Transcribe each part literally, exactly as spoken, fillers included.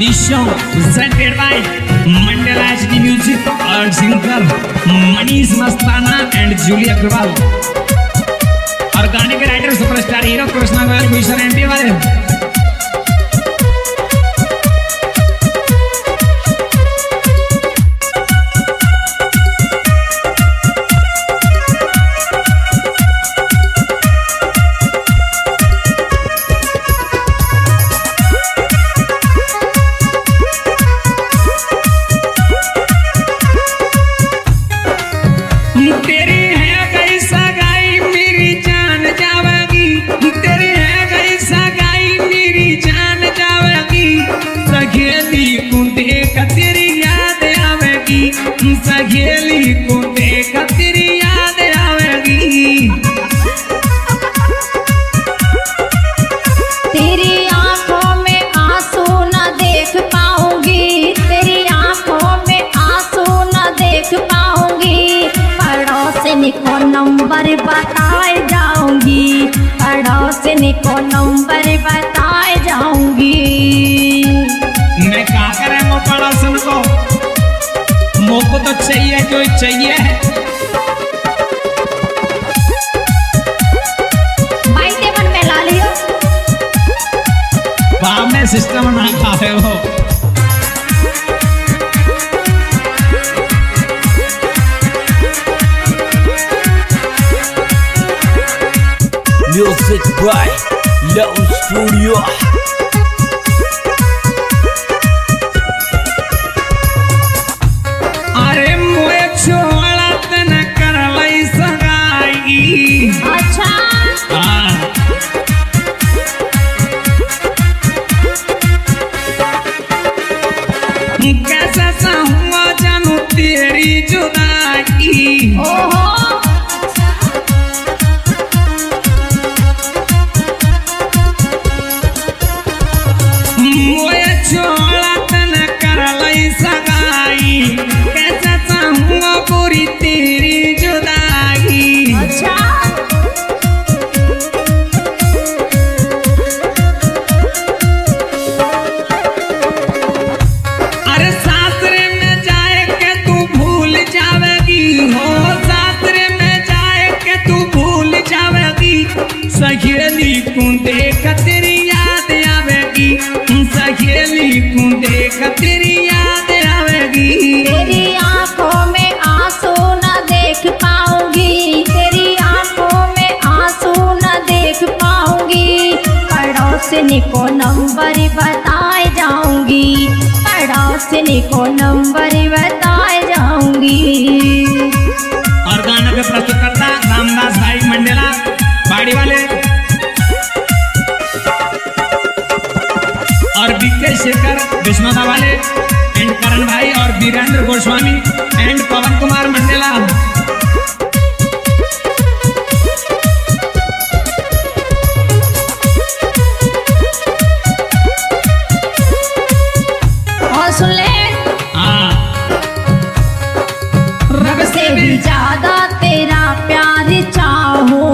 This song presented by Mandela H D Music और singer Manish Mastana and Julie Agarwal और गाने के writer superstar hero Krishna Goyal mission MP वाले। तेरी है गई सगाई मेरी जान जावेगी, तेरी है गई सगाई मेरी जान जावेगी, सहेली को देख तेरी याद आवेगी, सहेली को देख तेरी याद आवेगी। तेरी आंखों में आंसू न देख पाऊंगी, तेरी आंखों में आंसू न देख पाऊंगी, पड़ोसिन को नंबर बताए जाऊंगी, पड़ोसिन को नंबर बताए जाऊंगी। मैं क्या करेंगे पड़ोसन को, मोको तो चाहिए जो चाहिए। बाइटे मन में ला लियो, वाह में सिस्टम ना खावे हो। Music by Love Studio. अरे मुए छोड़ा तन कर लई सगाई। अच्छा हाँ। कैसा सा हुआ जानू तेरी जुदाई। ओहो मुए छोड़ा तन कर लई सगाई, कैसा सा हुआ पूरी तेरी जुदाई। अच्छा अरे सासरे में जाए के तू भूल जावेगी हो, सासरे में जाए के तू भूल जावेगी, सहेली को देख तेरी याद आवेगी, सहेली को देख तेरी याद आवेगी। तेरी आंखों में आंसू न देख पाऊंगी, तेरी आंखों में आंसू न देख पाऊंगी, पड़ोसिन को नंबर बताए जाऊंगी, पड़ोसिन को नंबर बताए जाऊंगी। और गाना के प्रस्तुतकर्ता रामदास भाई मंडेला बाड़ी वाले और बीके शेखर विष्णुदा वाले एंड करण भाई और वीरेंद्र गोस्वामी एंड पवन कुमार मंडेला। और सुन ले, हाँ रब से भी ज्यादा तेरा प्यार चाहो,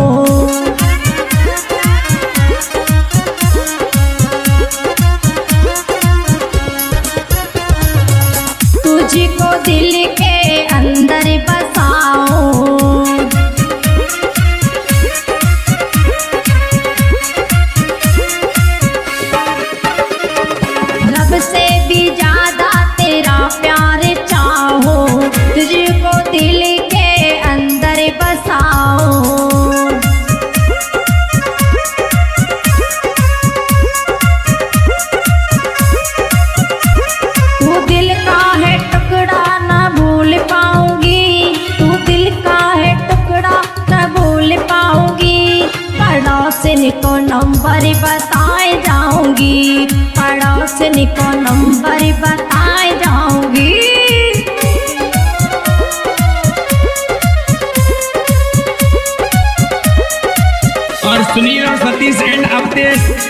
तुझको दिल के अंदर बसाओ, रब से भी ज्यादा तेरा प्यार चाहो, तुझको दिल के अंदर बसाओ। तू दिल का है टुकड़ा न भूल पाऊंगी, तू दिल का है टुकड़ा न भूल पाऊंगी, पड़ोसिन को नंबर बताए जाऊंगी, पड़ोसिन को नंबर बताए जाऊंगी। और सुनील और सतीश एंड अवधेश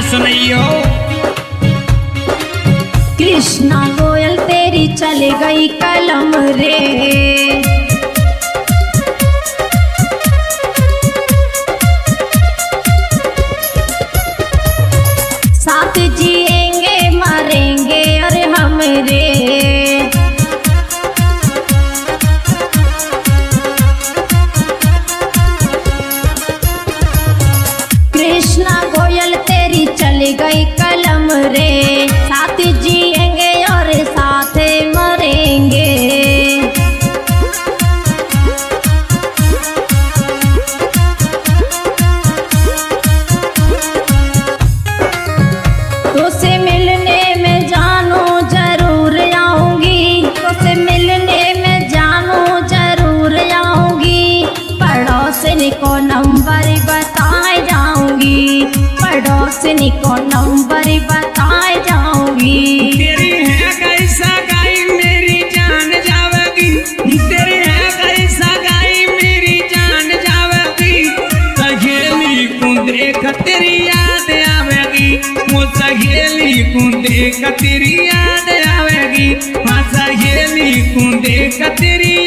सुनियो। कृष्णा गोयल तेरी चल गई कलम रे, साथ जिएंगे मरेंगे और हम रे। कृष्णा गोयल तेरी चल गई कलम रे, साथ जिएंगे और साथ मरेंगे। तुझसे मिलने में जानू जरूर आऊंगी, तुझसे मिलने में जानू जरूर आऊंगी। पड़ोसन को नंबर बताए जाऊंगी, पड़ोसन को नंबर बताए जाऊंगी। तेरी है कैसा गाई मेरी जान जावेगी, तेरी है कैसा गाई मेरी जान जावेगी। सहेली को देख तेरी याद आवेगी, वो सहेली को देख तेरी याद आवेगी, हाँ सहेली को देख तेरी